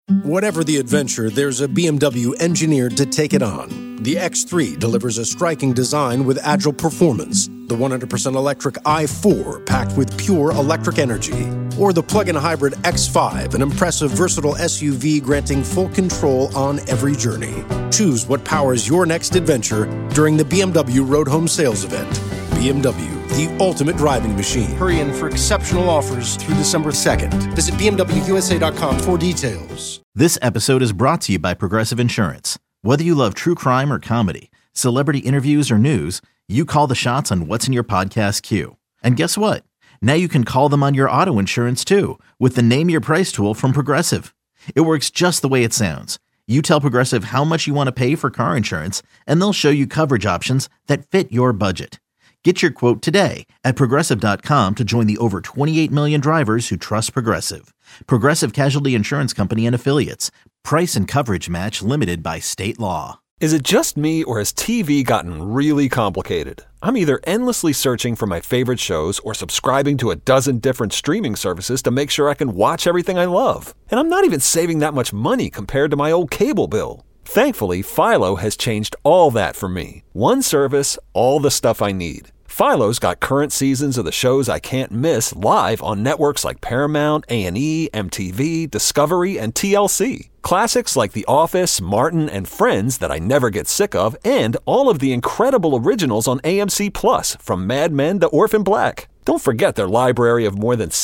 Whatever the adventure, there's a BMW engineered to take it on. The X3 delivers a striking design with agile performance. The 100% electric i4 packed with pure electric energy. Or the plug-in hybrid X5, an impressive versatile SUV granting full control on every journey. Choose what powers your next adventure during the BMW Road Home Sales Event. BMW, the ultimate driving machine. Hurry in for exceptional offers through December 2nd. Visit BMWUSA.com for details. This episode is brought to you by Progressive Insurance. Whether you love true crime or comedy, celebrity interviews or news, you call the shots on what's in your podcast queue. And guess what? Now you can call them on your auto insurance too with the Name Your Price tool from Progressive. It works just the way it sounds. You tell Progressive how much you want to pay for car insurance, and they'll show you coverage options that fit your budget. Get your quote today at Progressive.com to join the over 28 million drivers who trust Progressive. Progressive Casualty Insurance Company and Affiliates. Price and coverage match limited by state law. Is it just me, or has TV gotten really complicated? I'm either endlessly searching for my favorite shows or subscribing to a dozen different streaming services to make sure I can watch everything I love. And I'm not even saving that much money compared to my old cable bill. Thankfully, Philo has changed all that for me. One service, all the stuff I need. Philo's got current seasons of the shows I can't miss live on networks like Paramount, A&E, MTV, Discovery, and TLC. Classics like The Office, Martin, and Friends that I never get sick of, and all of the incredible originals on AMC Plus, from Mad Men to Orphan Black. Don't forget their library of more than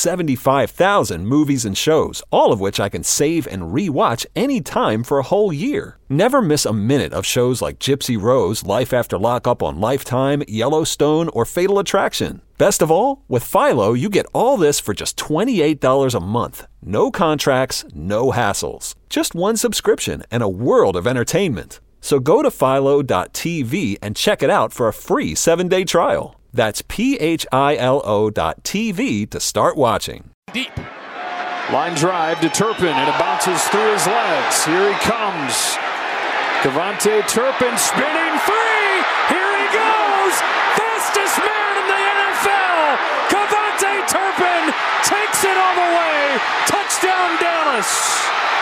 75,000 movies and shows, all of which I can save and re-watch anytime for a whole year. Never miss a minute of shows like Gypsy Rose, Life After Lockup on Lifetime, Yellowstone, or Fatal Attraction. Best of all, with Philo, you get all this for just $28 a month. No contracts, no hassles. Just one subscription and a world of entertainment. So go to philo.tv and check it out for a free 7-day trial. That's philo.tv to start watching. Deep. Line drive to Turpin, and it bounces through his legs. Here he comes. KaVontae Turpin spinning free. Here he goes. Fastest man in the NFL. KaVontae Turpin takes it all the way. Touchdown, Dallas.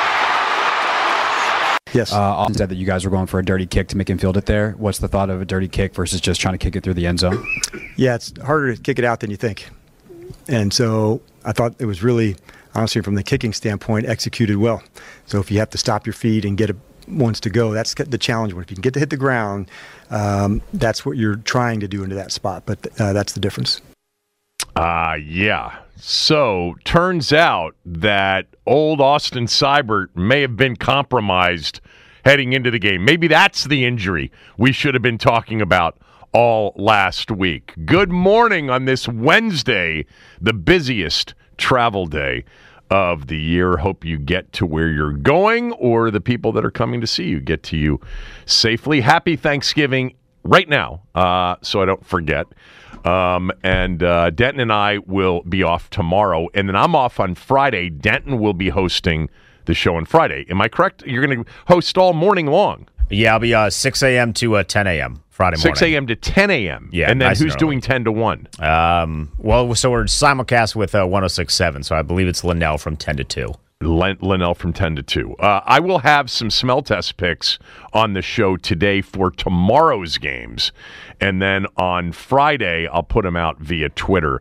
Yes. Austin said that you guys were going for a dirty kick to make him field it there. What's the thought of a dirty kick versus just trying to kick it through the end zone? Yeah, it's harder to kick it out than you think. And so I thought it was really, honestly, from the kicking standpoint, executed well. So if you have to stop your feet and get it once to go, that's the challenge. If you can get to hit the ground, that's what you're trying to do into that spot. But that's the difference. Yeah. So, turns out that old Austin Seibert may have been compromised heading into the game. Maybe that's the injury we should have been talking about all last week. Good morning on this Wednesday, the busiest travel day of the year. Hope you get to where you're going, or the people that are coming to see you get to you safely. Happy Thanksgiving right now, so I don't forget. Denton and I will be off tomorrow, and then I'm off on Friday. Denton will be hosting the show on Friday. Am I correct? You're going to host all morning long. Yeah, I'll be 6 a.m. to 10 a.m. Friday morning. 6 a.m. to 10 a.m. Yeah. And then nice who's doing 10 to 1? Well, so we're simulcast with 106.7, so I believe it's Linnell from 10 to 2. Linnell from 10 to 2. I will have some smell test picks on the show today for tomorrow's games. And then on Friday, I'll put them out via Twitter.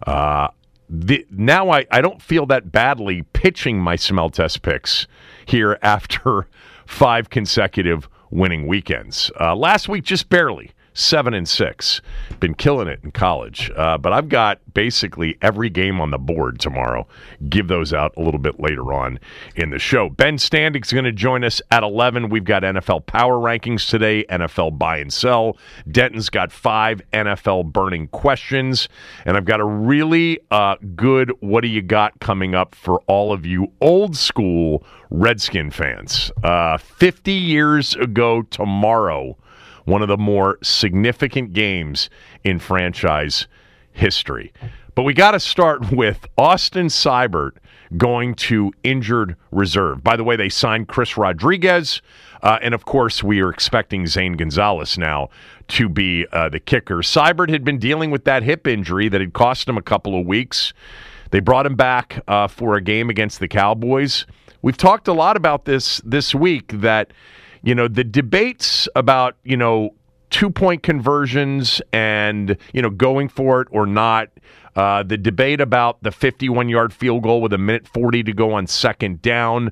Now I don't feel that badly pitching my smell test picks here after 5 consecutive winning weekends. Last week, just barely. 7-6. Been killing it in college. But I've got basically every game on the board tomorrow. Give those out a little bit later on in the show. Ben Standig's going to join us at 11. We've got NFL Power Rankings today, NFL Buy and Sell. Denton's got 5 NFL burning questions. And I've got a really good what do you got coming up for all of you old school Redskin fans. 50 years ago tomorrow, one of the more significant games in franchise history. But we got to start with Austin Seibert going to injured reserve. By the way, they signed Chris Rodriguez, and of course we are expecting Zane Gonzalez now to be the kicker. Seibert had been dealing with that hip injury that had cost him a couple of weeks. They brought him back for a game against the Cowboys. We've talked a lot about this week that, the debates about, 2-point conversions and, going for it or not, the debate about the 51-yard field goal with 1:40 to go on second down,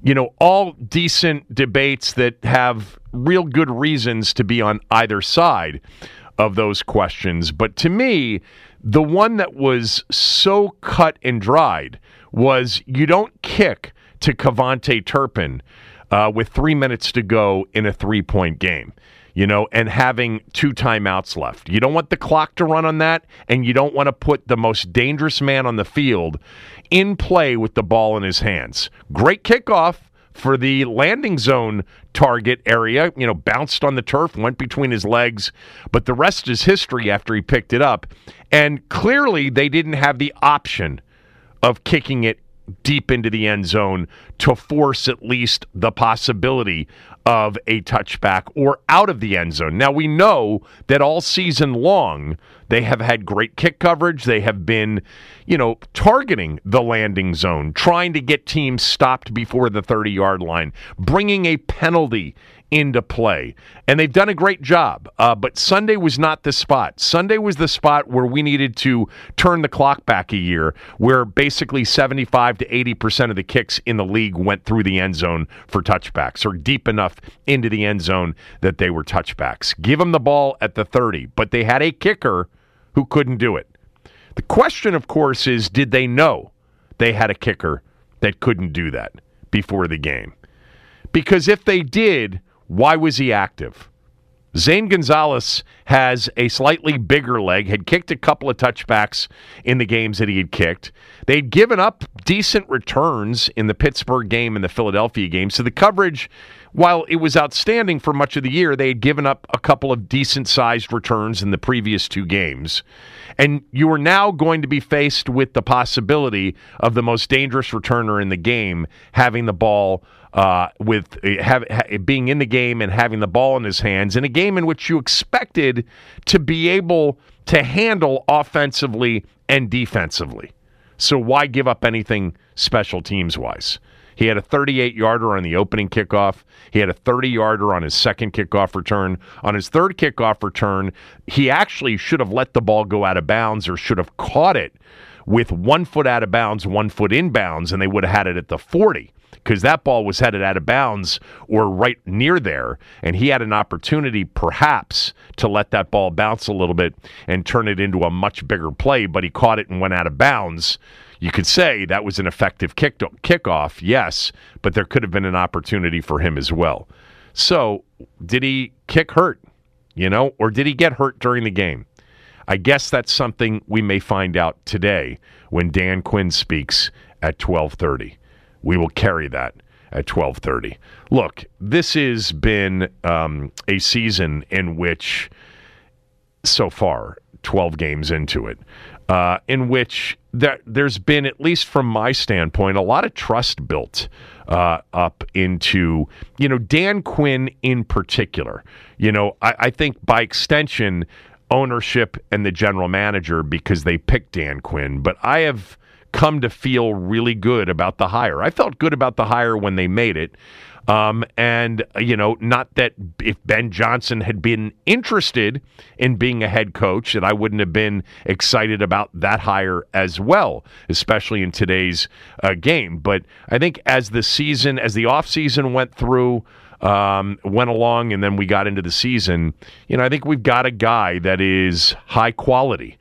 all decent debates that have real good reasons to be on either side of those questions. But to me, the one that was so cut and dried was you don't kick to KaVontae Turpin with 3 minutes to go in a 3-point game, and having 2 timeouts left. You don't want the clock to run on that, and you don't want to put the most dangerous man on the field in play with the ball in his hands. Great kickoff for the landing zone target area, bounced on the turf, went between his legs, but the rest is history after he picked it up. And clearly they didn't have the option of kicking it deep into the end zone to force at least the possibility of a touchback or out of the end zone. Now, we know that all season long they have had great kick coverage. They have been, targeting the landing zone, trying to get teams stopped before the 30-yard line, bringing a penalty into play. And they've done a great job. But Sunday was not the spot. Sunday was the spot where we needed to turn the clock back a year, where basically 75 to 80% of the kicks in the league went through the end zone for touchbacks, or deep enough into the end zone that they were touchbacks. Give them the ball at the 30, but they had a kicker who couldn't do it. The question, of course, is did they know they had a kicker that couldn't do that before the game? Because if they did, why was he active? Zane Gonzalez has a slightly bigger leg, had kicked a couple of touchbacks in the games that he had kicked. They'd given up decent returns in the Pittsburgh game and the Philadelphia game. So the coverage, while it was outstanding for much of the year, they had given up a couple of decent-sized returns in the previous 2 games. And you are now going to be faced with the possibility of the most dangerous returner in the game having the ball being in the game and having the ball in his hands in a game in which you expected to be able to handle offensively and defensively. So why give up anything special teams-wise? He had a 38-yarder on the opening kickoff. He had a 30-yarder on his second kickoff return. On his third kickoff return, he actually should have let the ball go out of bounds, or should have caught it with 1 foot out of bounds, 1 foot in bounds, and they would have had it at the 40. Because that ball was headed out of bounds or right near there, and he had an opportunity perhaps to let that ball bounce a little bit and turn it into a much bigger play, but he caught it and went out of bounds. You could say that was an effective kickoff, yes, but there could have been an opportunity for him as well. So did he kick hurt, or did he get hurt during the game? I guess that's something we may find out today when Dan Quinn speaks at 12:30. We will carry that at 12:30. Look, this has been a season in which, so far, 12 games into it, in which there's been, at least from my standpoint, a lot of trust built up into, Dan Quinn in particular. I think by extension, ownership and the general manager, because they picked Dan Quinn. But I have come to feel really good about the hire. I felt good about the hire when they made it. And, not that if Ben Johnson had been interested in being a head coach, that I wouldn't have been excited about that hire as well, especially in today's game. But I think as the offseason went through, went along, and then we got into the season, I think we've got a guy that is high quality.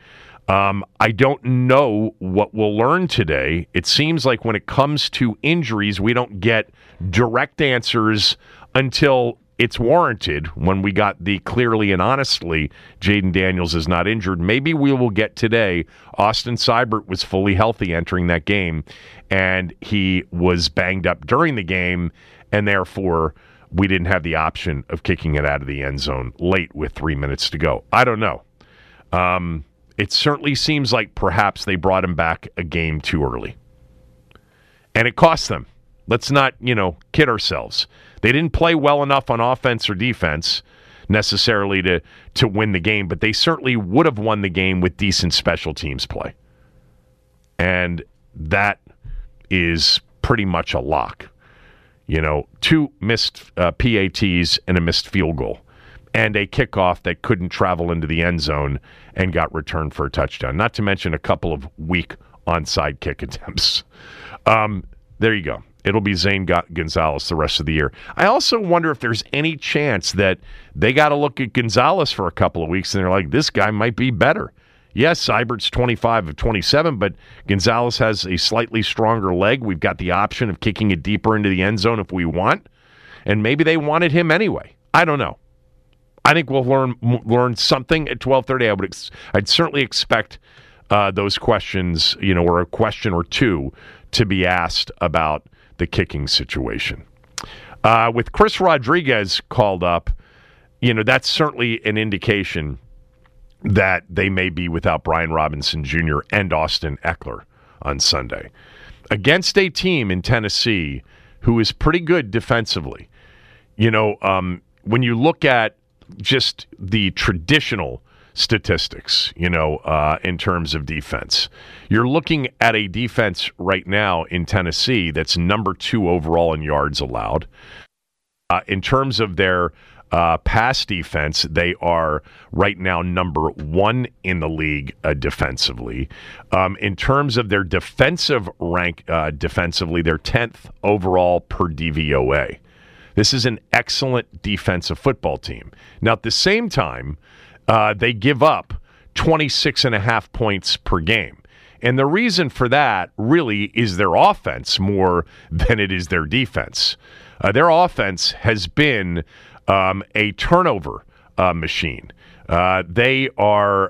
I don't know what we'll learn today. It seems like when it comes to injuries, we don't get direct answers until it's warranted. When we got the clearly and honestly, Jaden Daniels is not injured. Maybe we will get today. Austin Seibert was fully healthy entering that game, and he was banged up during the game, and therefore we didn't have the option of kicking it out of the end zone late with 3 minutes to go. I don't know. It certainly seems like perhaps they brought him back a game too early. And it cost them. Let's not, kid ourselves. They didn't play well enough on offense or defense necessarily to win the game, but they certainly would have won the game with decent special teams play. And that is pretty much a lock. 2 missed PATs and a missed field goal, and a kickoff that couldn't travel into the end zone and got returned for a touchdown. Not to mention a couple of weak onside kick attempts. There you go. It'll be Zane Gonzalez the rest of the year. I also wonder if there's any chance that they got to look at Gonzalez for a couple of weeks and they're like, this guy might be better. Yes, Seibert's 25 of 27, but Gonzalez has a slightly stronger leg. We've got the option of kicking it deeper into the end zone if we want, and maybe they wanted him anyway. I don't know. I think we'll learn something at 12:30. I'd certainly expect those questions, or a question or two to be asked about the kicking situation. With Chris Rodriguez called up, that's certainly an indication that they may be without Brian Robinson Jr. and Austin Eckler on Sunday. Against a team in Tennessee who is pretty good defensively. When you look at just the traditional statistics, in terms of defense, you're looking at a defense right now in Tennessee that's number 2 overall in yards allowed. In terms of their pass defense, they are right now number 1 in the league defensively. In terms of their defensive rank defensively, they're 10th overall per DVOA. This is an excellent defensive football team. Now, at the same time, they give up 26.5 points per game. And the reason for that really is their offense more than it is their defense. Their offense has been a turnover machine. They are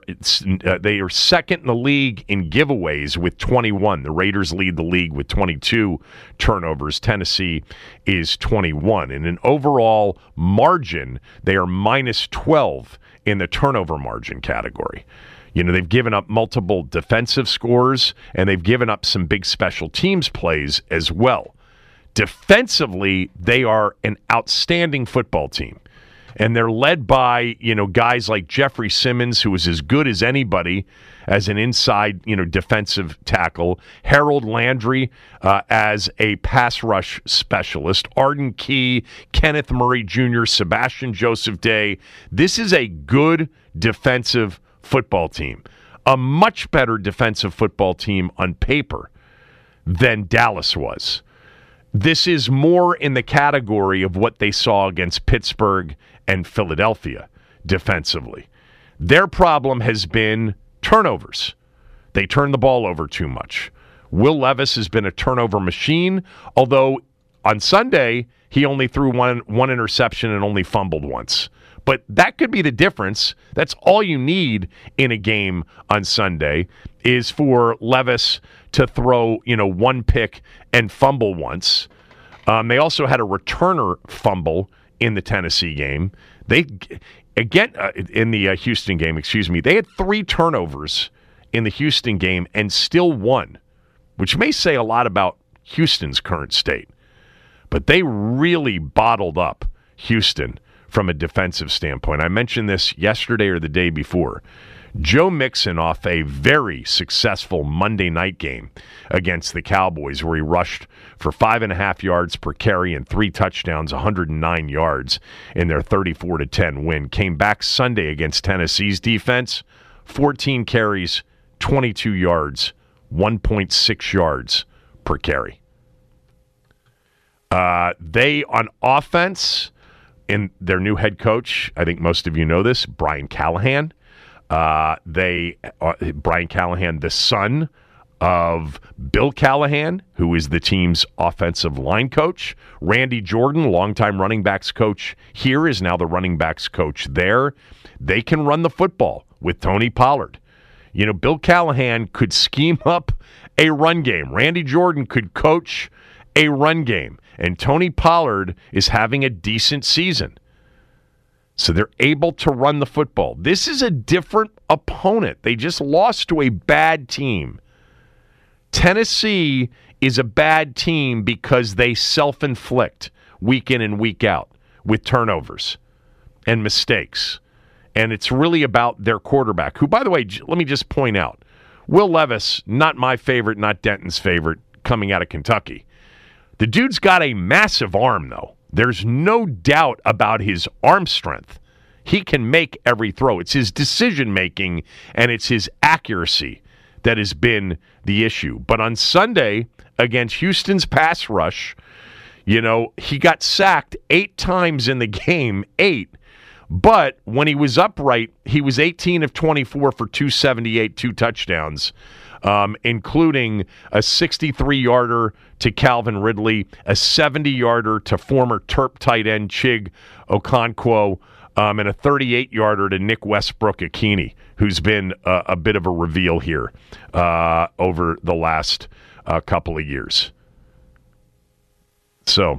second in the league in giveaways with 21. The Raiders lead the league with 22 turnovers. Tennessee is 21. In an overall margin, they are minus 12 in the turnover margin category. They've given up multiple defensive scores, and they've given up some big special teams plays as well. Defensively, they are an outstanding football team. And they're led by, guys like Jeffrey Simmons, who is as good as anybody as an inside, defensive tackle. Harold Landry as a pass rush specialist. Arden Key, Kenneth Murray Jr., Sebastian Joseph Day. This is a good defensive football team. A much better defensive football team on paper than Dallas was. This is more in the category of what they saw against Pittsburgh and Philadelphia defensively. Their problem has been turnovers. They turn the ball over too much. Will Levis has been a turnover machine, although on Sunday he only threw one interception and only fumbled once. But that could be the difference. That's all you need in a game on Sunday is for Levis to throw, one pick and fumble once. They also had a returner fumble in the Tennessee game. In the Houston game, they had 3 turnovers in the Houston game and still won, which may say a lot about Houston's current state. But they really bottled up Houston from a defensive standpoint. I mentioned this yesterday or the day before. Joe Mixon off a very successful Monday night game against the Cowboys where he rushed for 5.5 yards per carry and 3 touchdowns, 109 yards in their 34-10 win. Came back Sunday against Tennessee's defense, 14 carries, 22 yards, 1.6 yards per carry. They, on offense, in their new head coach, I think most of you know this, Brian Callahan. Brian Callahan, the son of Bill Callahan, who is the team's offensive line coach. Randy Jordan, longtime running backs coach here, is now the running backs coach there. They can run the football with Tony Pollard. Bill Callahan could scheme up a run game. Randy Jordan could coach a run game. And Tony Pollard is having a decent season. So they're able to run the football. This is a different opponent. They just lost to a bad team. Tennessee is a bad team because they self-inflict week in and week out with turnovers and mistakes. And it's really about their quarterback, who, by the way, let me just point out, Will Levis, not my favorite, not Denton's favorite, coming out of Kentucky. The dude's got a massive arm, though. There's no doubt about his arm strength. He can make every throw. It's his decision-making and it's his accuracy that has been the issue. But on Sunday, against Houston's pass rush, he got sacked 8 times in the game, 8. But when he was upright, he was 18 of 24 for 278, 2 touchdowns, including a 63-yarder to Calvin Ridley, a 70-yarder to former Terp tight end Chig Okonkwo, and a 38-yarder to Nick Westbrook-Akini, who's been a bit of a reveal here over the last couple of years. So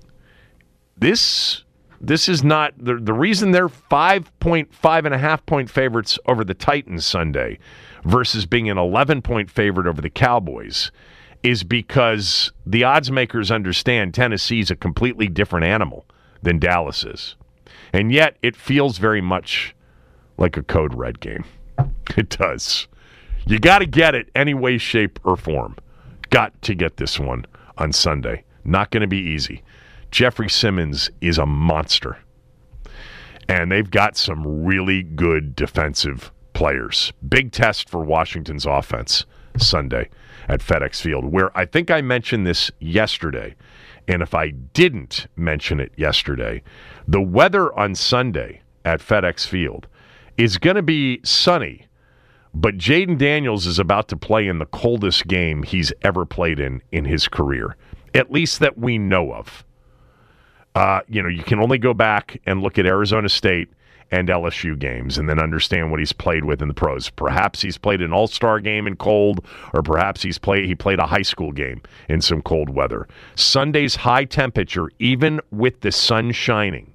this is not the reason they're 5.5 point favorites over the Titans Sunday versus being an 11-point favorite over the Cowboys is because the odds makers understand Tennessee's a completely different animal than Dallas is. And yet it feels very much like a Code Red game. It does. You got to get it any way, shape, or form. Got to get this one on Sunday. Not going to be easy. Jeffrey Simmons is a monster. And they've got some really good defensive players. Big test for Washington's offense Sunday at FedEx Field, where I think I mentioned this yesterday. And if I didn't mention it yesterday, the weather on Sunday at FedEx Field is going to be sunny, but Jaden Daniels is about to play in the coldest game he's ever played in his career, at least that we know of. You can only go back and look at Arizona State and LSU games and then understand what he's played with in the pros. Perhaps he's played an all-star game in cold, or perhaps he played a high school game in some cold weather. Sunday's high temperature, even with the sun shining,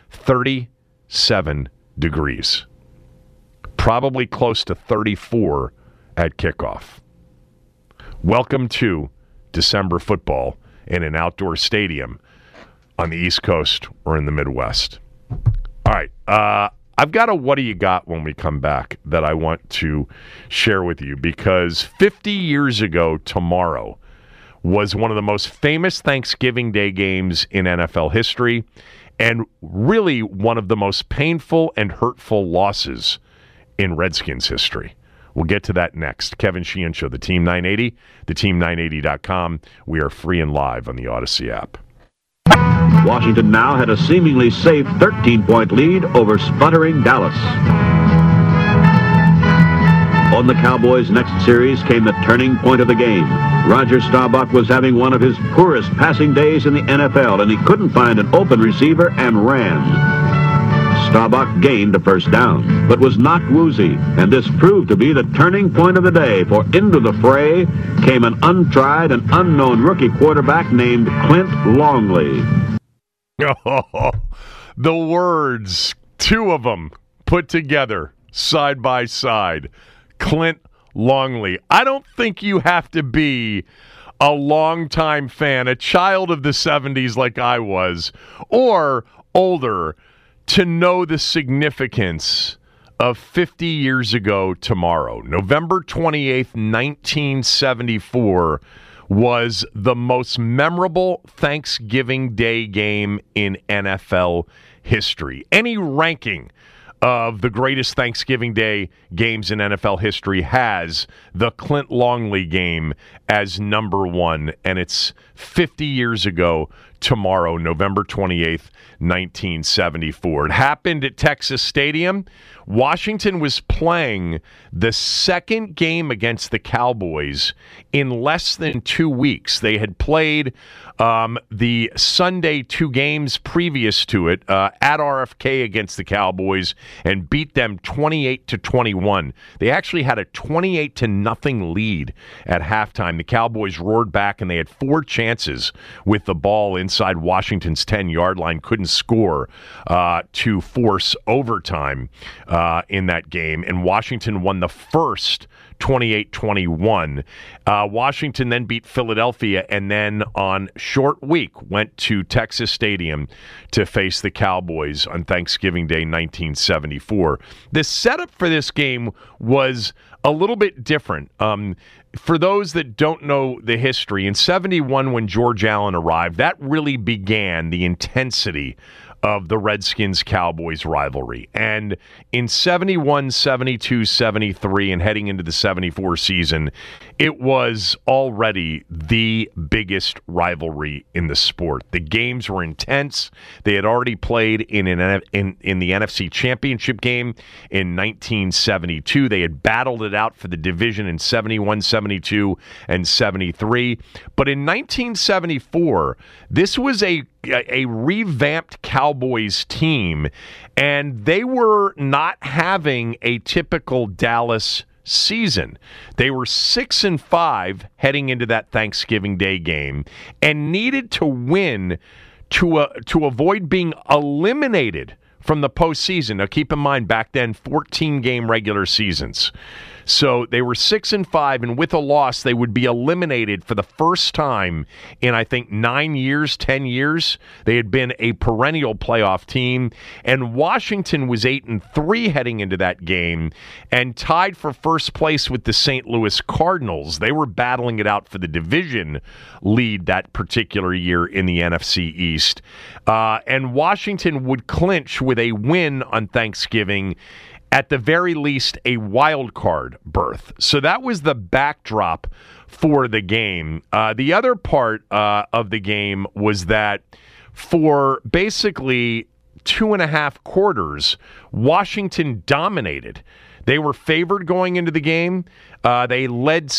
37 degrees. Probably close to 34 at kickoff. Welcome to December football in an outdoor stadium on the East Coast or in the Midwest. All right, I've got a what do you got when we come back that I want to share with you, because 50 years ago tomorrow was one of the most famous Thanksgiving Day games in NFL history, and really one of the most painful and hurtful losses in Redskins history. We'll get to that next. Kevin Sheehan Show, the Team 980, theteam980.com. We are free and live on the Odyssey app. Washington now had a seemingly safe 13-point lead over sputtering Dallas. On the Cowboys' next series came the turning point of the game. Roger Staubach was having one of his poorest passing days in the NFL, and he couldn't find an open receiver and ran. Staubach gained a first down, but was knocked woozy, and this proved to be the turning point of the day, for into the fray came an untried and unknown rookie quarterback named Clint Longley. Oh, the words, 2 of them put together side by side. Clint Longley. I don't think you have to be a longtime fan, a child of the 70s like I was, or older, to know the significance of 50 years ago tomorrow. November 28th, 1974 was the most memorable Thanksgiving Day game in NFL history. Any ranking of the greatest Thanksgiving Day games in NFL history has the Clint Longley game as number 1, and it's 50 years ago tomorrow, November 28th, 1974. It happened at Texas Stadium. Washington was playing the second game against the Cowboys in less than 2 weeks. They had played the Sunday 2 games previous to it at RFK against the Cowboys and beat them 28-21. They actually had a 28-0 lead at halftime. The Cowboys roared back, and they had 4 chances with the ball inside Washington's 10-yard line. Couldn't score to force overtime in that game, and Washington won the first 28-21. Washington then beat Philadelphia, and then on short week went to Texas Stadium to face the Cowboys on Thanksgiving Day 1974. The setup for this game was a little bit different. For those that don't know the history, in 71 when George Allen arrived, that really began the intensity of the Redskins-Cowboys rivalry. And in 71, 72, 73, and heading into the 74 season, it was already the biggest rivalry in the sport. The games were intense. They had already played in the NFC Championship game in 1972. They had battled it out for the division in 71, 72, and 73. But in 1974, this was a revamped Cowboys team, and they were not having a typical Dallas season. They were 6-5 heading into that Thanksgiving Day game and needed to win to avoid being eliminated from the postseason. Now, keep in mind, back then, 14-game regular seasons. So they were 6-5, and with a loss, they would be eliminated for the first time in, I think, 9 years, 10 years. They had been a perennial playoff team, and Washington was 8-3 heading into that game and tied for first place with the St. Louis Cardinals. They were battling it out for the division lead that particular year in the NFC East. And Washington would clinch with a win on Thanksgiving, at the very least, a wild card berth. So that was the backdrop for the game. The other part of the game was that for basically 2.5 quarters, Washington dominated. They were favored going into the game. They led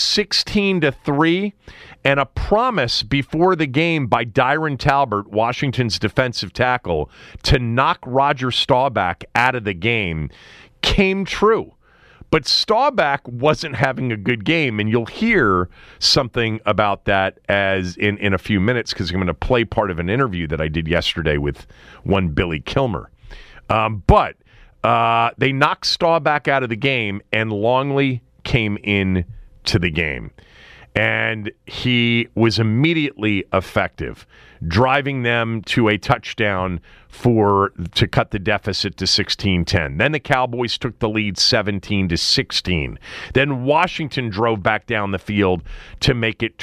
16-3, and a promise before the game by Dyron Talbert, Washington's defensive tackle, to knock Roger Staubach out of the game came true. But Staubach wasn't having a good game, and you'll hear something about that as in a few minutes, because I'm going to play part of an interview that I did yesterday with one Billy Kilmer. But they knocked Staubach out of the game, and Longley came in to the game. And he was immediately effective, driving them to a touchdown to cut the deficit to 16-10. Then the Cowboys took the lead 17-16. Then Washington drove back down the field to make it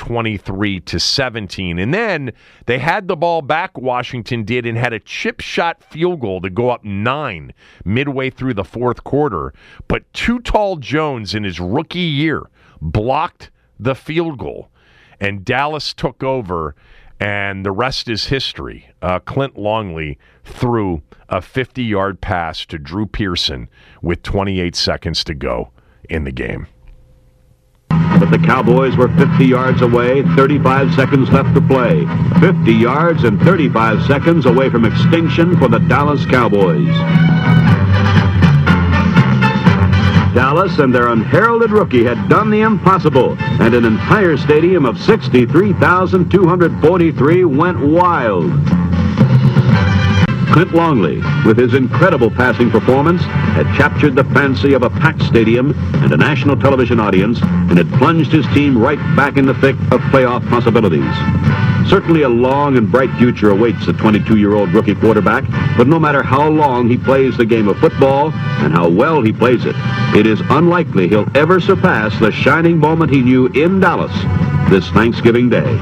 23-17. And then they had the ball back, Washington did, and had a chip shot field goal to go up 9 midway through the fourth quarter. But Too Tall Jones in his rookie year blocked the field goal, and Dallas took over, and the rest is history. Clint Longley threw a 50-yard pass to Drew Pearson with 28 seconds to go in the game. But the Cowboys were 50 yards away, 35 seconds left to play. 50 yards and 35 seconds away from extinction for the Dallas Cowboys. Dallas and their unheralded rookie had done the impossible, and an entire stadium of 63,243 went wild. Clint Longley, with his incredible passing performance, had captured the fancy of a packed stadium and a national television audience, and had plunged his team right back in the thick of playoff possibilities. Certainly a long and bright future awaits the 22-year-old rookie quarterback, but no matter how long he plays the game of football and how well he plays it, it is unlikely he'll ever surpass the shining moment he knew in Dallas this Thanksgiving Day.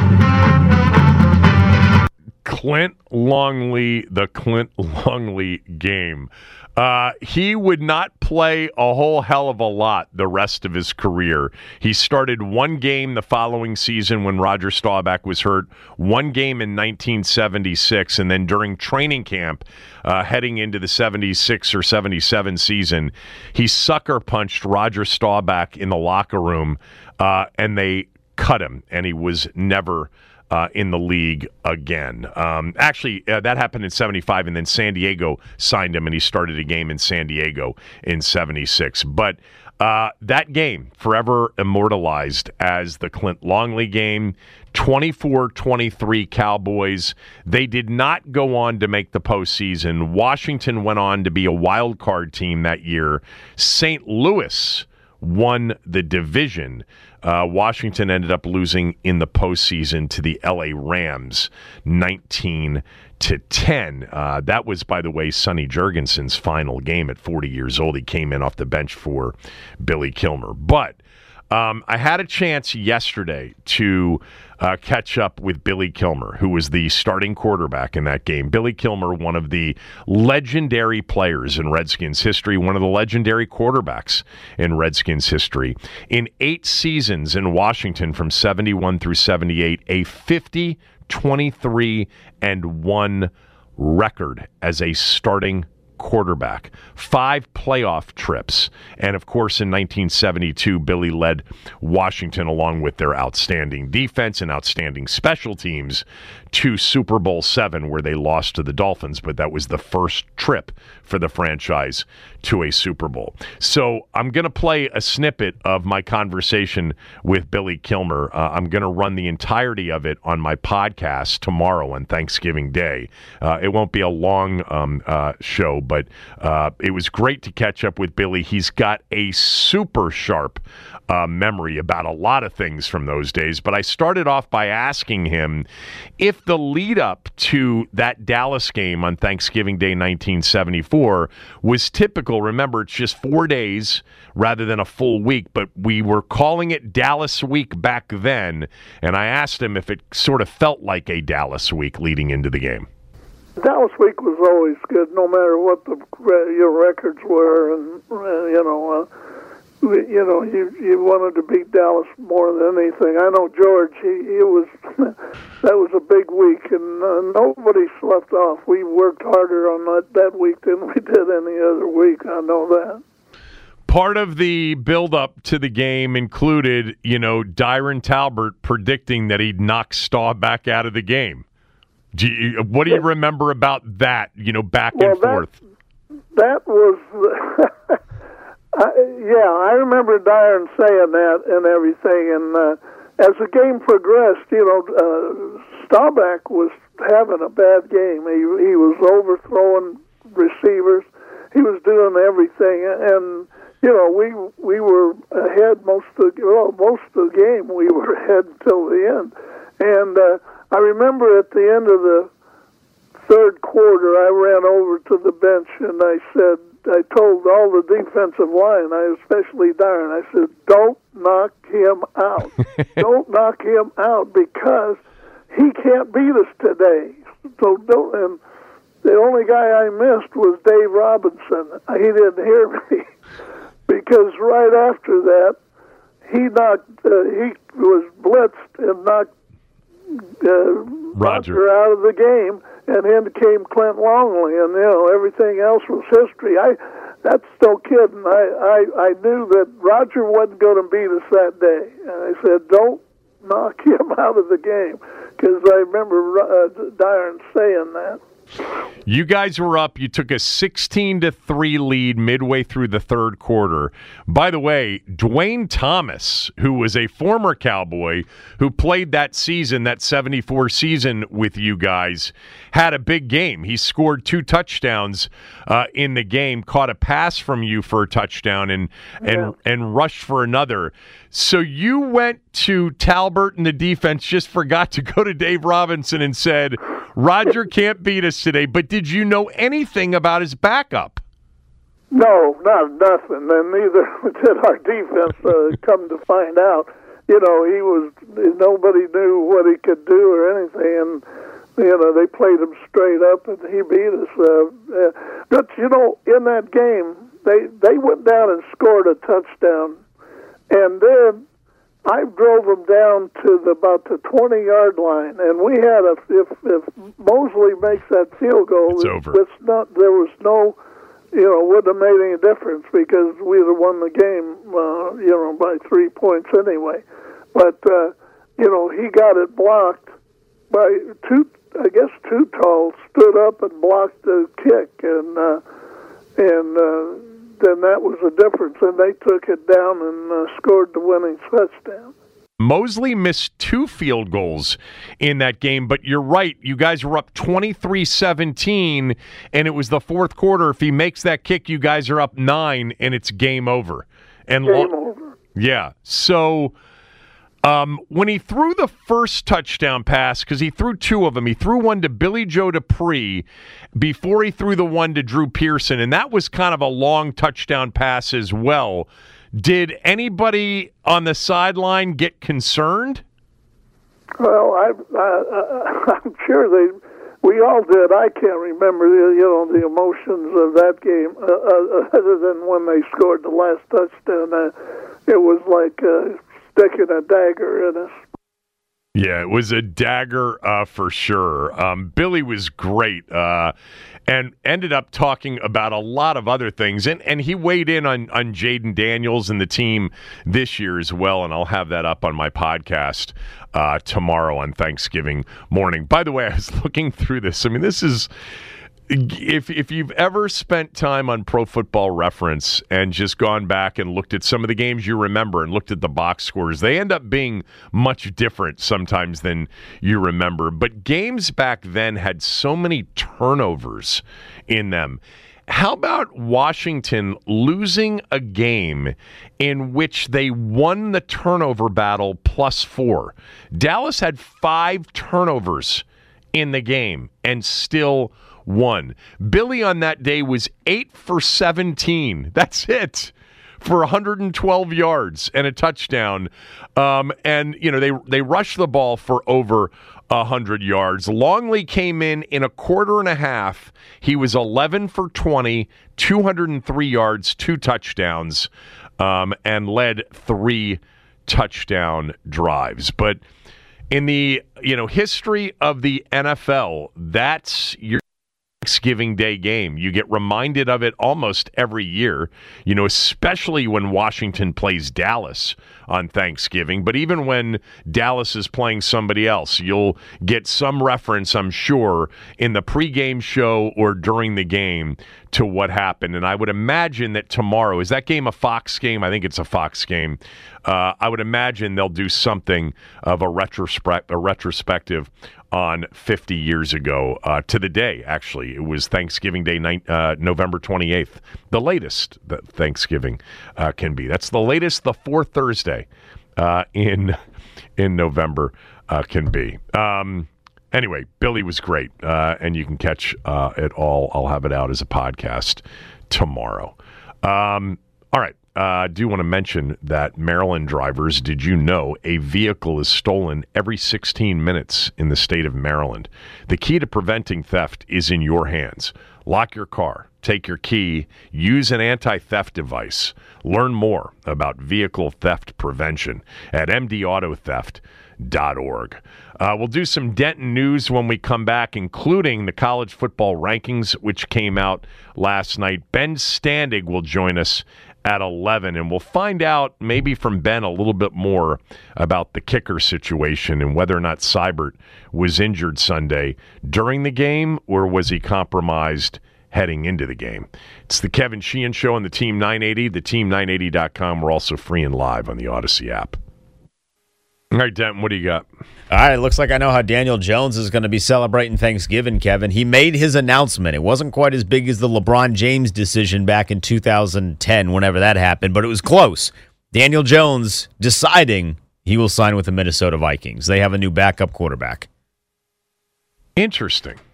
Clint Longley, the Clint Longley game. He would not play a whole hell of a lot the rest of his career. He started one game the following season when Roger Staubach was hurt, one game in 1976, and then during training camp, heading into the 76 or 77 season, he sucker punched Roger Staubach in the locker room, and they cut him, and he was never in the league again. Actually, that happened in 75, and then San Diego signed him, and he started a game in San Diego in 76. But that game, forever immortalized as the Clint Longley game, 24-23 Cowboys. They did not go on to make the postseason. Washington went on to be a wild card team that year. St. Louis won the division. Washington ended up losing in the postseason to the LA Rams 19-10. That was, by the way, Sonny Jurgensen's final game at 40 years old. He came in off the bench for Billy Kilmer. But I had a chance yesterday to catch up with Billy Kilmer, who was the starting quarterback in that game. Billy Kilmer, one of the legendary players in Redskins history, one of the legendary quarterbacks in Redskins history. In 8 seasons in Washington from 71 through 78, a 50-23-1 record as a starting quarterback, 5 playoff trips, and of course in 1972 Billy led Washington, along with their outstanding defense and outstanding special teams, to Super Bowl VII, where they lost to the Dolphins, but that was the first trip for the franchise to a Super Bowl. So I'm going to play a snippet of my conversation with Billy Kilmer. I'm going to run the entirety of it on my podcast tomorrow on Thanksgiving Day. It won't be a long show, but it was great to catch up with Billy. He's got a super sharp memory about a lot of things from those days. But I started off by asking him if the lead up to that Dallas game on Thanksgiving Day 1974 was typical. Remember, it's just 4 days rather than a full week, but we were calling it Dallas Week back then. And I asked him if it sort of felt like a Dallas Week leading into the game. Dallas Week was always good, no matter what your records were, and you wanted to beat Dallas more than anything. I know George, he was that was a big week, and nobody slept off. We worked harder on that week than we did any other week. I know that. Part of the build-up to the game included, Dyron Talbert predicting that he'd knock Staubach out of the game. What do you remember about that, back and forth? That was... I remember Dyron saying that and everything, and as the game progressed, Staubach was having a bad game. He was overthrowing receivers. He was doing everything, and we were ahead most of the game. We were ahead until the end, and I remember at the end of the third quarter, I ran over to the bench and I told all the defensive line, especially Dyron, I said, don't knock him out. Don't knock him out because he can't beat us today. So don't. And the only guy I missed was Dave Robinson. He didn't hear me because right after that, he was blitzed and knocked Roger out of the game, and in came Clint Longley, and everything else was history. That's no kidding. I knew that Roger wasn't going to beat us that day, and I said, don't knock him out of the game, because I remember Dyron saying that. You guys were up. You took a 16-3 lead midway through the third quarter. By the way, Dwayne Thomas, who was a former Cowboy who played that season, that 74 season with you guys, had a big game. He scored 2 touchdowns in the game, caught a pass from you for a touchdown, and rushed for another. So you went to Talbert and the defense, just forgot to go to Dave Robinson and said, Roger can't beat us today. But did you know anything about his backup? No, nothing. And neither did our defense, come to find out. Nobody knew what he could do or anything. And, they played him straight up and he beat us. But, in that game, they went down and scored a touchdown. And then I drove them down to about the 20-yard line, and we had if Mosley makes that field goal, it's over. There was no, wouldn't have made any difference because we'd have won the game, by 3 points anyway. But he got it blocked by two tall stood up and blocked the kick, and then that was the difference, and they took it down and scored the winning touchdown. Mosley missed 2 field goals in that game, but you're right. You guys were up 23-17, and it was the fourth quarter. If he makes that kick, you guys are up 9, and it's game over. And game over. Yeah. So when he threw the first touchdown pass, because he threw two of them, he threw one to Billy Joe Dupree before he threw the one to Drew Pearson, and that was kind of a long touchdown pass as well. Did anybody on the sideline get concerned? Well, I'm sure we all did. I can't remember the emotions of that game other than when they scored the last touchdown. It was like sticking a dagger in us. Yeah, it was a dagger for sure. Billy was great and ended up talking about a lot of other things. And he weighed in on Jaden Daniels and the team this year as well, and I'll have that up on my podcast tomorrow on Thanksgiving morning. By the way, I was looking through this. I mean, this is... If you've ever spent time on Pro Football Reference and just gone back and looked at some of the games you remember and looked at the box scores, they end up being much different sometimes than you remember. But games back then had so many turnovers in them. How about Washington losing a game in which they won the turnover battle +4? Dallas had 5 turnovers in the game and still won. Billy on that day was 8 for 17. That's it, for 112 yards and a touchdown. And they rushed the ball for over 100 yards. Longley came in a quarter and a half. He was 11 for 20, 203 yards, 2 touchdowns, and led 3 touchdown drives. But in the history of the NFL, that's your Thanksgiving Day game. You get reminded of it almost every year, especially when Washington plays Dallas on Thanksgiving. But even when Dallas is playing somebody else, you'll get some reference, I'm sure, in the pregame show or during the game to what happened. And I would imagine that tomorrow, is that game a Fox game? I think it's a Fox game. I would imagine they'll do something of a retrospective on 50 years ago to the day, actually. It was Thanksgiving Day, November 28th, the latest that Thanksgiving can be. That's the latest the fourth Thursday in November can be. Anyway, Billy was great, and you can catch it all. I'll have it out as a podcast tomorrow. All right. I do want to mention that Maryland drivers, did you know a vehicle is stolen every 16 minutes in the state of Maryland? The key to preventing theft is in your hands. Lock your car, take your key, use an anti-theft device. Learn more about vehicle theft prevention at mdauthotheft.org. We'll do some Denton news when we come back, including the college football rankings, which came out last night. Ben Standig will join us at 11, and we'll find out maybe from Ben a little bit more about the kicker situation and whether or not Seibert was injured Sunday during the game, or was he compromised heading into the game. It's the Kevin Sheehan Show on the Team 980, theteam980.com. We're also free and live on the Odyssey app. All right, Denton, what do you got? All right, it looks like I know how Daniel Jones is going to be celebrating Thanksgiving, Kevin. He made his announcement. It wasn't quite as big as the LeBron James decision back in 2010, whenever that happened, but it was close. Daniel Jones deciding he will sign with the Minnesota Vikings. They have a new backup quarterback. Interesting.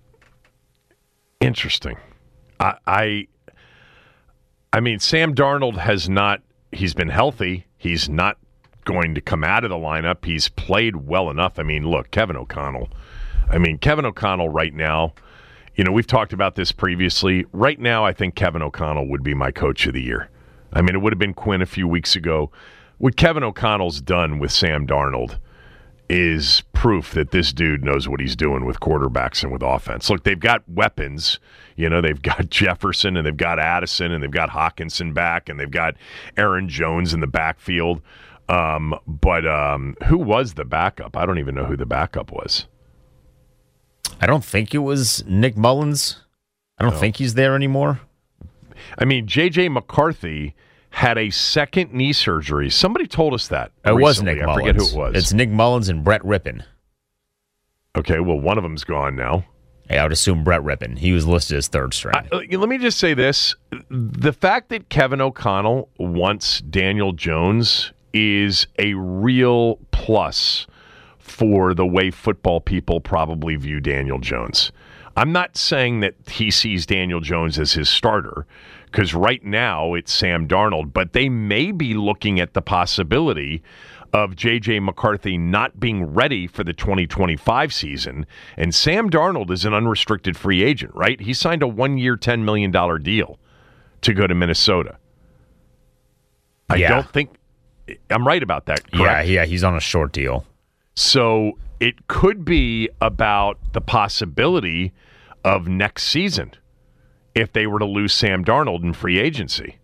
I mean, Sam Darnold has not, he's been healthy. He's not going to come out of the lineup. He's played well enough. I mean, look, Kevin O'Connell right now, we've talked about this previously. Right now, I think Kevin O'Connell would be my coach of the year. I mean, it would have been Quinn a few weeks ago. What Kevin O'Connell's done with Sam Darnold is proof that this dude knows what he's doing with quarterbacks and with offense. Look, they've got weapons. They've got Jefferson, and they've got Addison, and they've got Hawkinson back, and they've got Aaron Jones in the backfield. But who was the backup? I don't even know who the backup was. I don't think it was Nick Mullins. I don't think he's there anymore. I mean, J.J. McCarthy had a second knee surgery. Somebody told us that. It was Nick Mullins. I forget who it was. It's Nick Mullins and Brett Rippon. Okay, well, one of them's gone now. I would assume Brett Rippon. He was listed as third string. Let me just say this. The fact that Kevin O'Connell wants Daniel Jones is a real plus for the way football people probably view Daniel Jones. I'm not saying that he sees Daniel Jones as his starter, because right now it's Sam Darnold, but they may be looking at the possibility of J.J. McCarthy not being ready for the 2025 season. And Sam Darnold is an unrestricted free agent, right? He signed a 1-year, $10 million deal to go to Minnesota. I don't think I'm right about that, correct? Yeah, he's on a short deal. So it could be about the possibility of next season if they were to lose Sam Darnold in free agency.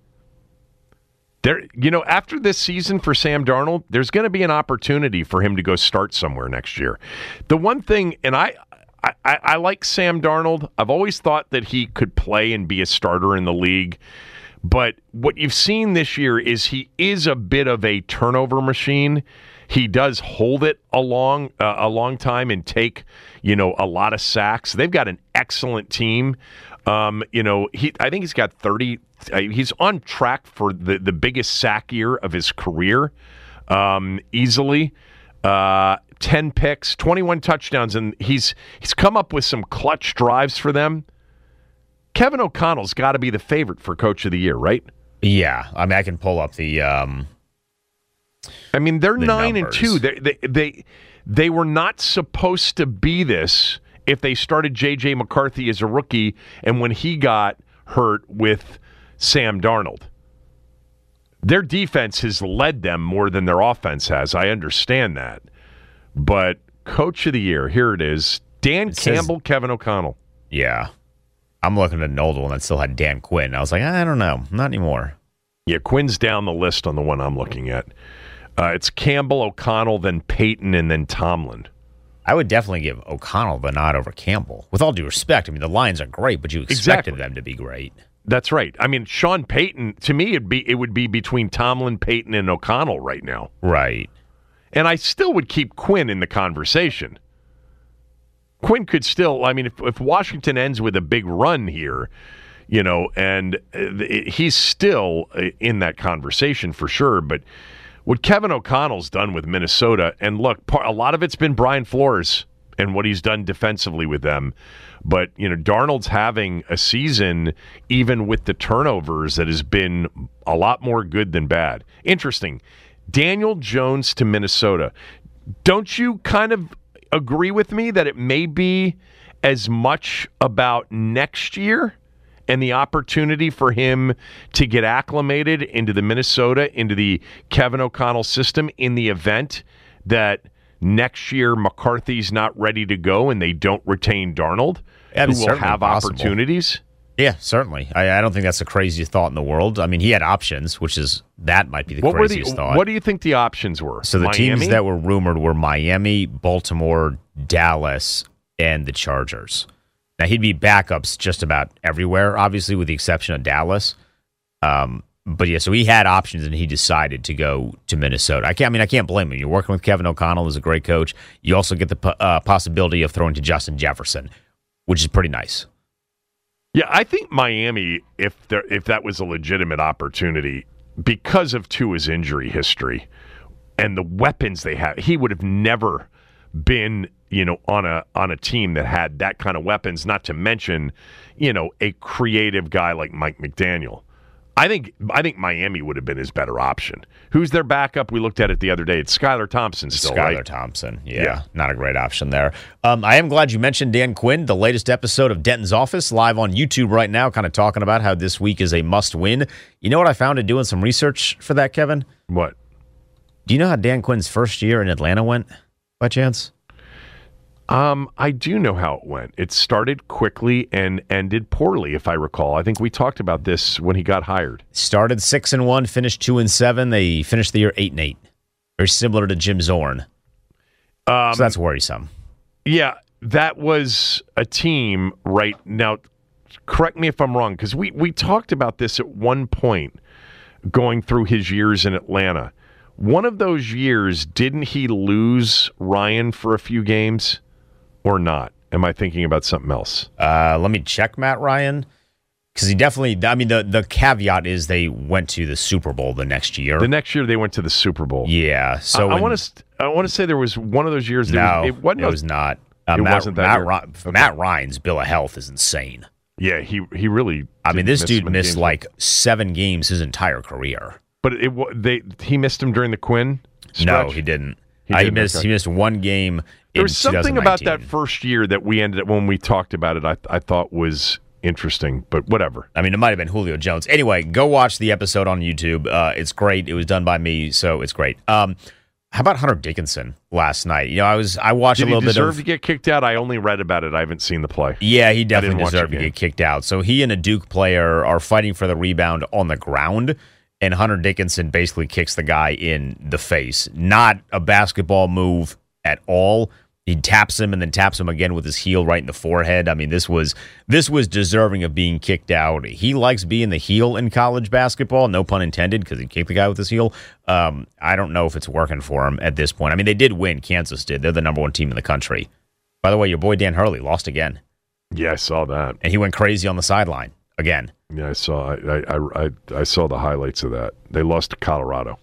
After this season for Sam Darnold, there's going to be an opportunity for him to go start somewhere next year. The one thing, and I like Sam Darnold. I've always thought that he could play and be a starter in the league. But what you've seen this year is he is a bit of a turnover machine. He does hold it a long time and take, a lot of sacks. They've got an excellent team. I think he's got 30. He's on track for the biggest sack year of his career, easily. 10 picks, 21 touchdowns, and he's come up with some clutch drives for them. Kevin O'Connell's got to be the favorite for Coach of the Year, right? Yeah, I mean, I can pull up the. They're 9-2. They were not supposed to be this if they started J.J. McCarthy as a rookie, and when he got hurt with Sam Darnold. Their defense has led them more than their offense has. I understand that. But Coach of the Year, here it is. Dan Campbell, Kevin O'Connell. Yeah. I'm looking at an old one that still had Dan Quinn. I was like, I don't know. Not anymore. Yeah, Quinn's down the list on the one I'm looking at. It's Campbell, O'Connell, then Peyton, and then Tomlin. I would definitely give O'Connell the nod over Campbell. With all due respect, I mean, the Lions are great, but you expected them to be great. That's right. I mean, Sean Payton, to me, it would be between Tomlin, Payton, and O'Connell right now. Right. And I still would keep Quinn in the conversation. Quinn could still, if Washington ends with a big run here, and he's still in that conversation for sure. But what Kevin O'Connell's done with Minnesota, and look, a lot of it's been Brian Flores and what he's done defensively with them. But, Darnold's having a season, even with the turnovers, that has been a lot more good than bad. Interesting. Daniel Jones to Minnesota. Don't you kind of agree with me that it may be as much about next year and the opportunity for him to get acclimated into the into the Kevin O'Connell system in the event that next year McCarthy's not ready to go and they don't retain Darnold, who will have possible opportunities? Yeah, certainly. I don't think that's the craziest thought in the world. I mean, he had options, that might be the craziest thought. What do you think the options were? So the teams that were rumored were Miami, Baltimore, Dallas, and the Chargers. Now, he'd be backups just about everywhere, obviously, with the exception of Dallas. But yeah, so he had options, and he decided to go to Minnesota. I can't blame him. You're working with Kevin O'Connell, who's a great coach. You also get the possibility of throwing to Justin Jefferson, which is pretty nice. Yeah, I think Miami, if that was a legitimate opportunity, because of Tua's injury history and the weapons they have, he would have never been, on a team that had that kind of weapons. Not to mention, a creative guy like Mike McDaniel. I think Miami would have been his better option. Who's their backup? We looked at it the other day. It's Skylar Thompson still, right? Skylar Thompson, yeah. Not a great option there. I am glad you mentioned Dan Quinn, the latest episode of Denton's Office, live on YouTube right now, kind of talking about how this week is a must-win. You know what I found in doing some research for that, Kevin? What? Do you know how Dan Quinn's first year in Atlanta went, by chance? I do know how it went. It started quickly and ended poorly, if I recall. I think we talked about this when he got hired. Started 6-1, finished 2-7. They finished the year 8-8. Very similar to Jim Zorn. So that's worrisome. Yeah, that was a team right now. Correct me if I'm wrong, because we talked about this at one point going through his years in Atlanta. One of those years, didn't he lose Ryan for a few games? Or not? Am I thinking about something else? Let me check Matt Ryan. Because he definitely, I mean, the caveat is they went to the Super Bowl the next year. The next year they went to the Super Bowl. Yeah. So I want to say there was one of those years. It was not. Wasn't that Matt Ryan's bill of health is insane. Yeah, he really. I mean, this dude missed like 7 games his entire career. But he missed him during the Quinn stretch? No, he didn't. He missed 1 game. There was something about that first year that we ended up when we talked about it. I thought was interesting, but whatever. I mean, it might have been Julio Jones. Anyway, go watch the episode on YouTube. It's great. It was done by me, so it's great. How about Hunter Dickinson last night? You know, I watched a little bit of. Did he deserve to get kicked out? I only read about it. I haven't seen the play. Yeah, he definitely deserved to get kicked out. So he and a Duke player are fighting for the rebound on the ground, and Hunter Dickinson basically kicks the guy in the face. Not a basketball move at all. He taps him and then taps him again with his heel right in the forehead. I mean, this was deserving of being kicked out. He likes being the heel in college basketball, no pun intended, because he kicked the guy with his heel. I don't know if it's working for him at this point. I mean, they did win. Kansas did. They're the number 1 team in the country. By the way, your boy Dan Hurley lost again. Yeah, I saw that. And he went crazy on the sideline again. Yeah, I saw. I saw the highlights of that. They lost to Colorado.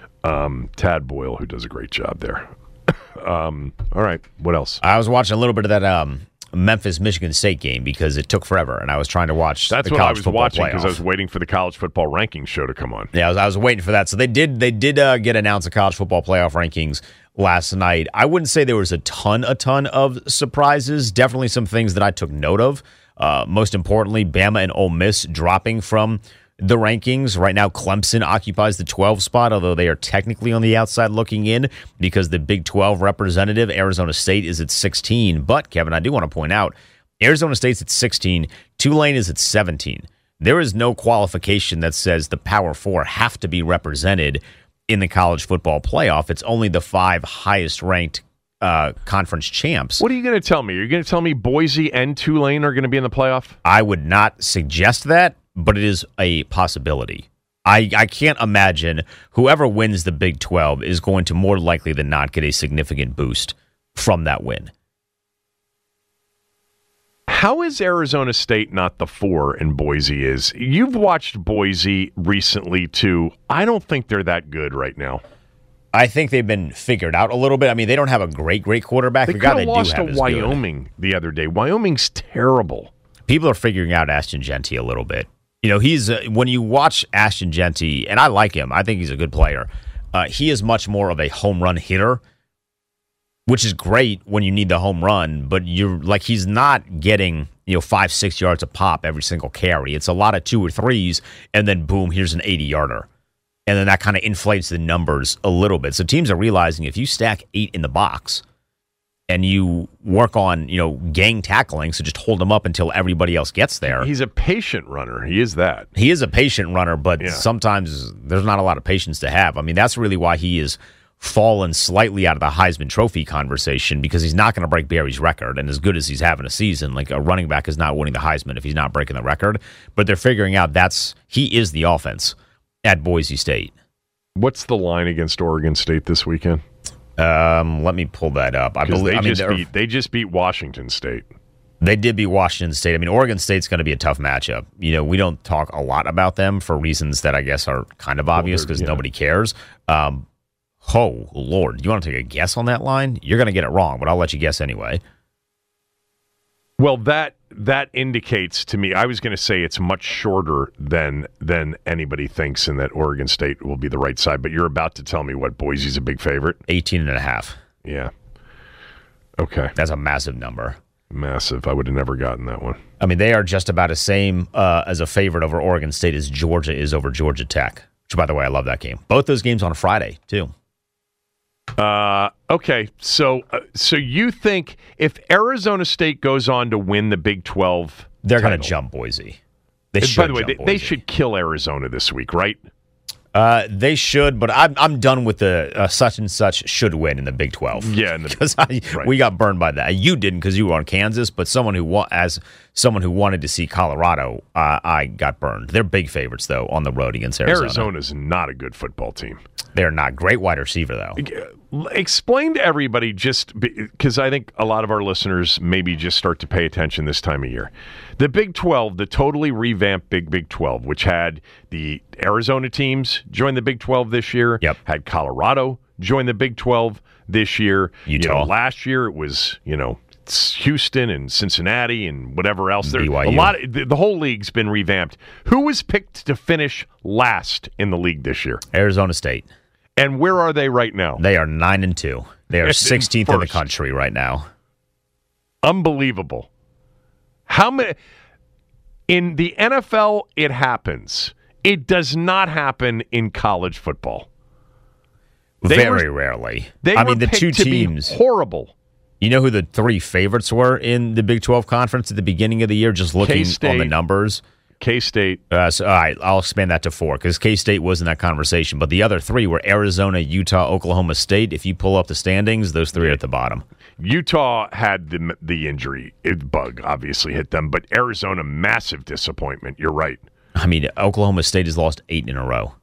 Tad Boyle, who does a great job there. All right, what else? I was watching a little bit of that Memphis-Michigan State game because it took forever, and I was trying to watch the college football playoff. That's what I was watching because I was waiting for the college football rankings show to come on. Yeah, I was waiting for that. So they did get announced the college football playoff rankings last night. I wouldn't say there was a ton of surprises. Definitely some things that I took note of. Most importantly, Bama and Ole Miss dropping from the rankings. Right now, Clemson occupies the 12 spot, although they are technically on the outside looking in because the Big 12 representative, Arizona State, is at 16. But, Kevin, I do want to point out, Arizona State's at 16. Tulane is at 17. There is no qualification that says the Power 4 have to be represented in the college football playoff. It's only the 5 highest-ranked conference champs. What are you going to tell me? You're going to tell me Boise and Tulane are going to be in the playoff? I would not suggest that, but it is a possibility. I can't imagine whoever wins the Big 12 is going to more likely than not get a significant boost from that win. How is Arizona State not the 4 and Boise is? You've watched Boise recently, too. I don't think they're that good right now. I think they've been figured out a little bit. I mean, they don't have a great quarterback. They could have lost to Wyoming the other day. Wyoming's terrible. People are figuring out Ashton Genty a little bit. You know, he's when you watch Ashton Genty, and I like him. I think he's a good player. He is much more of a home run hitter, which is great when you need the home run. But you're like, he's not getting 5-6 yards a pop every single carry. It's a lot of 2 or 3s, and then boom, here's an 80-yarder, and then that kind of inflates the numbers a little bit. So teams are realizing if you stack 8 in the box and you work on, gang tackling, so just hold him up until everybody else gets there. He's a patient runner. He is that. He is a patient runner, but sometimes there's not a lot of patience to have. I mean, that's really why he is fallen slightly out of the Heisman Trophy conversation, because he's not going to break Barry's record. And as good as he's having a season, like a running back is not winning the Heisman if he's not breaking the record. But they're figuring out he is the offense at Boise State. What's the line against Oregon State this weekend? Let me pull that up. I believe they just beat Washington State. They did beat Washington State. I mean, Oregon State's going to be a tough matchup. We don't talk a lot about them for reasons that I guess are kind of obvious because nobody cares. Oh, Lord. You want to take a guess on that line? You're going to get it wrong, but I'll let you guess anyway. Well, that indicates to me, I was going to say it's much shorter than anybody thinks, and that Oregon State will be the right side. But you're about to tell me what Boise's a big favorite? 18.5. Yeah. Okay. That's a massive number. Massive. I would have never gotten that one. I mean, they are just about the same as a favorite over Oregon State as Georgia is over Georgia Tech, which, by the way, I love that game. Both those games on Friday, too. Okay, so you think if Arizona State goes on to win the Big 12 they're going to jump Boise. By the way, they should kill Arizona this week, right? They should, but I'm done with the such and such should win in the Big 12. Yeah, because we got burned by that. You didn't because you were on Kansas, but someone who wanted to see Colorado, I got burned. They're big favorites though on the road against Arizona. Arizona's not a good football team. They're not. Great wide receiver though. Explain to everybody, just because I think a lot of our listeners maybe just start to pay attention this time of year. The Big 12, the totally revamped Big 12, which had the Arizona teams join the Big 12 this year, had Colorado join the Big 12 this year. Utah. Last year it was, Houston and Cincinnati and whatever else. BYU. The whole league's been revamped. Who was picked to finish last in the league this year? Arizona State. And where are they right now? They are 9-2. They are 16th in the country right now. Unbelievable. How many in the NFL it happens. It does not happen in college football. Very rarely. The two teams horrible. You know who the three favorites were in the Big 12 conference at the beginning of the year, just looking K-State, on the numbers? K-State. All right, I'll expand that to 4 because K-State was in that conversation. But the other 3 were Arizona, Utah, Oklahoma State. If you pull up the standings, those 3 are at the bottom. Utah had the injury bug, obviously hit them. But Arizona, massive disappointment. You're right. I mean, Oklahoma State has lost 8 in a row.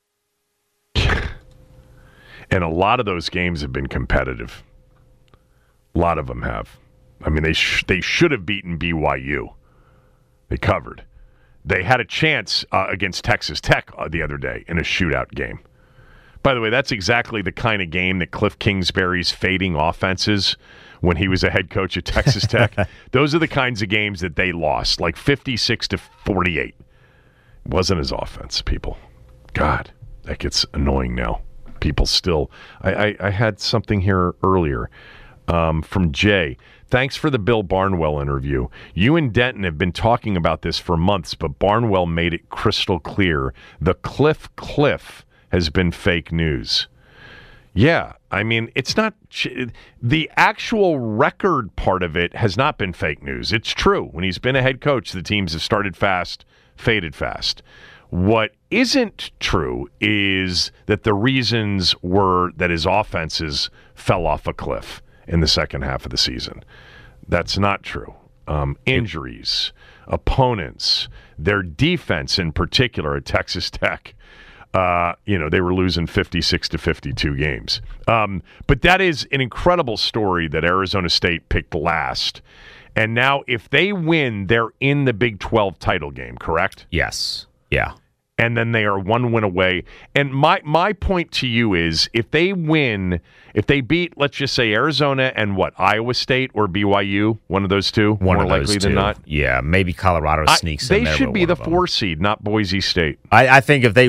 And a lot of those games have been competitive. A lot of them have. I mean, they should have beaten BYU. They covered. They had a chance against Texas Tech the other day in a shootout game. By the way, that's exactly the kind of game that Cliff Kingsbury's fading offenses when he was a head coach at Texas Tech. Those are the kinds of games that they lost, like 56-48. It wasn't his offense, people. God, that gets annoying now. People still... I had something here earlier from Jay. Thanks for the Bill Barnwell interview. You and Denton have been talking about this for months, but Barnwell made it crystal clear. The Cliff has been fake news. Yeah, I mean, it's not... The actual record part of it has not been fake news. It's true. When he's been a head coach, the teams have started fast, faded fast. What isn't true is that the reasons were that his offenses fell off a cliff in the second half of the season. That's not true. Injuries, opponents, their defense in particular at Texas Tech, they were losing 56-52 games. But that is an incredible story that Arizona State picked last. And now if they win, they're in the Big 12 title game, correct? Yes. Yeah. And then they are one win away. And my point to you is if they win, if they beat, let's just say Arizona and Iowa State or BYU, one of those two, more likely than not. Yeah, maybe Colorado sneaks in there. They should be the 4 seed, not Boise State. I think if they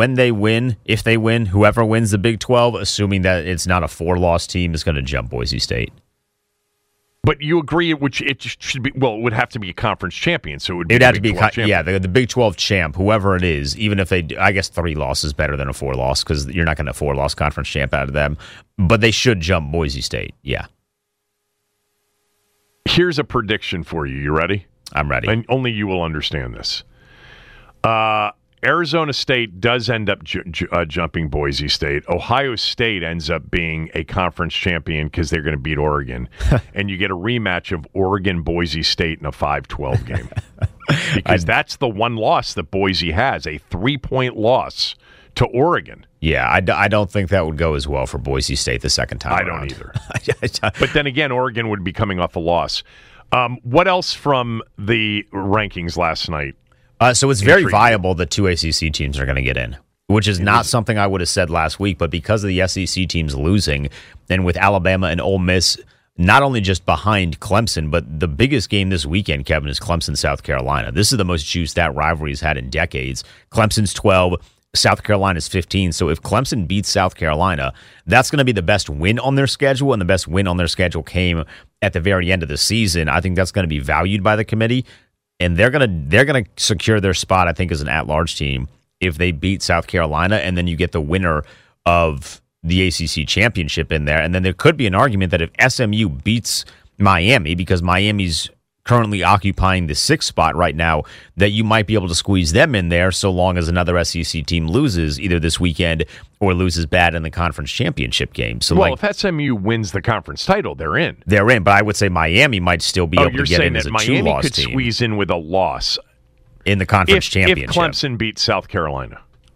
win, whoever wins the Big 12, assuming that it's not a 4-loss team, is going to jump Boise State. But you agree, it should be, it would have to be a conference champion, so it would be the Big 12 champ, whoever it is, even if I guess 3 losses is better than a 4-loss, because you're not going to 4-loss conference champ out of them, but they should jump Boise State, yeah. Here's a prediction for you. You ready? I'm ready. And only you will understand this. Arizona State does end up jumping Boise State. Ohio State ends up being a conference champion because they're going to beat Oregon. And you get a rematch of Oregon-Boise State in a 5-12 game. Because that's the one loss that Boise has, a 3-point loss to Oregon. Yeah, I don't think that would go as well for Boise State the second time I don't either. But then again, Oregon would be coming off a loss. What else from the rankings last night? So it's very viable that 2 ACC teams are going to get in, which is not something I would have said last week, but because of the SEC teams losing, and with Alabama and Ole Miss not only just behind Clemson, but the biggest game this weekend, Kevin, is Clemson-South Carolina. This is the most juice that rivalry's had in decades. Clemson's 12, South Carolina's 15. So if Clemson beats South Carolina, that's going to be the best win on their schedule, and the best win on their schedule came at the very end of the season. I think that's going to be valued by the committee. And they're gonna secure their spot, I think, as an at-large team if they beat South Carolina, and then you get the winner of the ACC championship in there. And then there could be an argument that if SMU beats Miami, because Miami's currently occupying the 6th spot right now, that you might be able to squeeze them in there so long as another SEC team loses either this weekend or loses bad in the conference championship game. So, if SMU wins the conference title, they're in. They're in, but I would say Miami might still be able to get in as a 2-loss team. Miami could squeeze in with a loss in the conference championship. If Clemson beats South Carolina.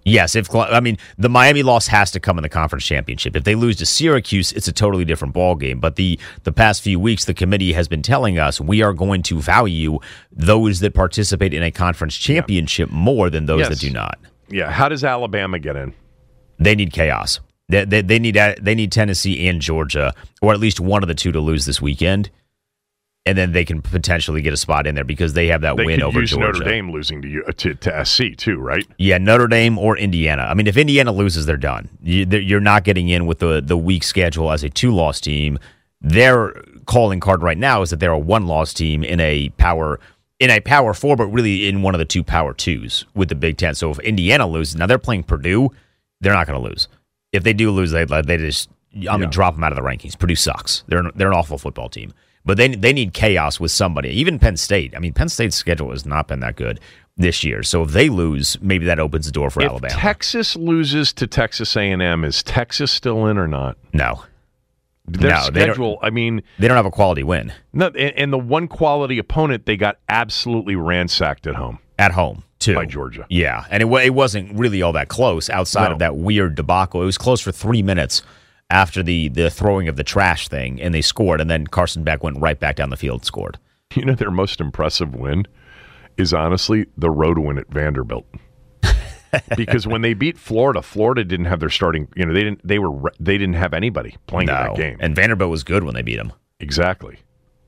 Yes, the Miami loss has to come in the conference championship. If they lose to Syracuse, it's a totally different ballgame. But the past few weeks, the committee has been telling us we are going to value those that participate in a conference championship more than those that do not. Yeah. How does Alabama get in? They need chaos. They need Tennessee and Georgia, or at least one of the two, to lose this weekend. And then they can potentially get a spot in there because they have that win over Georgia. Notre Dame losing to SC too, right? Yeah, Notre Dame or Indiana. I mean, if Indiana loses, they're done. You're not getting in with the weak schedule as a 2-loss team. Their calling card right now is that they're a 1-loss team in a Power 4, but really in one of the 2 Power 2s with the Big Ten. So if Indiana loses, now they're playing Purdue, they're not going to lose. If they do lose, they just drop them out of the rankings. Purdue sucks. They're an awful football team. But they need chaos with somebody. Even Penn State. I mean, Penn State's schedule has not been that good this year. So if they lose, maybe that opens the door for Alabama. If Texas loses to Texas A&M, is Texas still in or not? No. Their schedule, they don't have a quality win. No, and the one quality opponent, they got absolutely ransacked at home. At home, too. By Georgia. Yeah, and it wasn't really all that close outside of that weird debacle. It was close for 3 minutes after the throwing of the trash thing, and they scored, and then Carson Beck went right back down the field and scored. You know, their most impressive win is honestly the road win at Vanderbilt. Because when they beat Florida didn't have their starting, they didn't have anybody playing in that game. And Vanderbilt was good when they beat them. Exactly.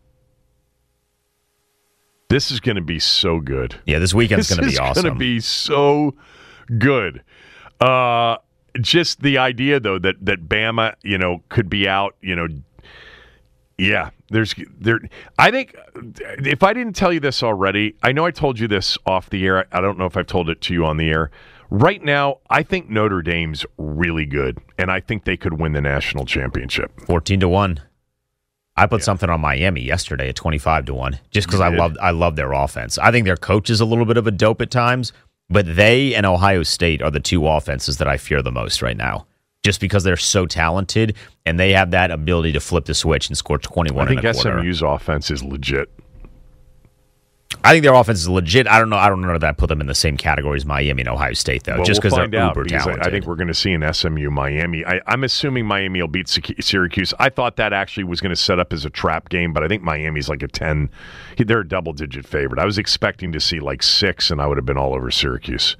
This is going to be so good. Yeah, this weekend's going to be awesome. This is going to be so good. Just the idea, though, that Bama, could be out, yeah. I think, if I didn't tell you this already, I know I told you this off the air. I don't know if I've told it to you on the air. Right now, I think Notre Dame's really good, and I think they could win the national championship. 14-1. I put something on Miami yesterday at 25-1, just because I love their offense. I think their coach is a little bit of a dope at times. But they and Ohio State are the 2 offenses that I fear the most right now, just because they're so talented and they have that ability to flip the switch and score 21 in a quarter. I think SMU's offense is legit. I think their offense is legit. I don't know that I put them in the same category as Miami and Ohio State, though, just because they're uber talented. I think we're going to see an SMU Miami. I'm assuming Miami will beat Syracuse. I thought that actually was going to set up as a trap game, but I think Miami's like a 10. They're a double-digit favorite. I was expecting to see like 6, and I would have been all over Syracuse.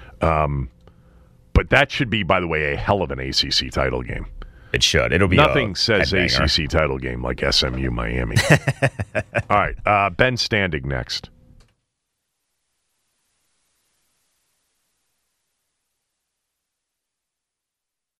But that should be, by the way, a hell of an ACC title game. It should. It'll be nothing says ACC title game like SMU Miami. All right, Ben Standig next.